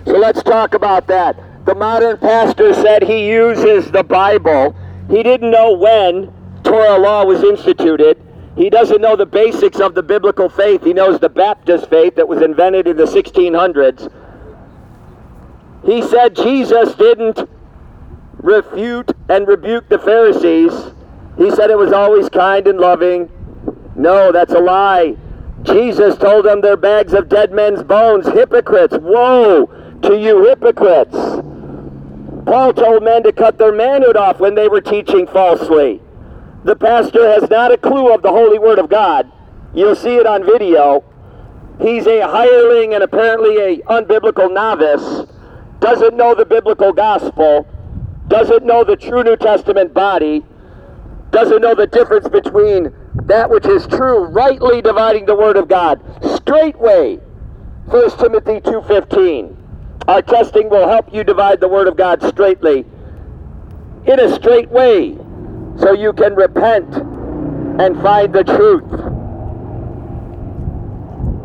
So let's talk about that. The modern pastor said he uses the Bible. He didn't know when Torah law was instituted. He doesn't know the basics of the biblical faith. He knows the Baptist faith that was invented in the 1600s. He said Jesus didn't refute and rebuke the Pharisees. He said it was always kind and loving. No, that's a lie. Jesus told them they're bags of dead men's bones. Hypocrites. Woe to you hypocrites. Paul told men to cut their manhood off when they were teaching falsely. The pastor has not a clue of the Holy Word of God. You'll see it on video. He's a hireling and apparently a unbiblical novice. Doesn't know the biblical gospel. Doesn't know the true New Testament body. Doesn't know the difference between that which is true, rightly dividing the Word of God. Straightway, 1 Timothy 2:15. Our testing will help you divide the Word of God straightly, in a straight way, so you can repent and find the truth.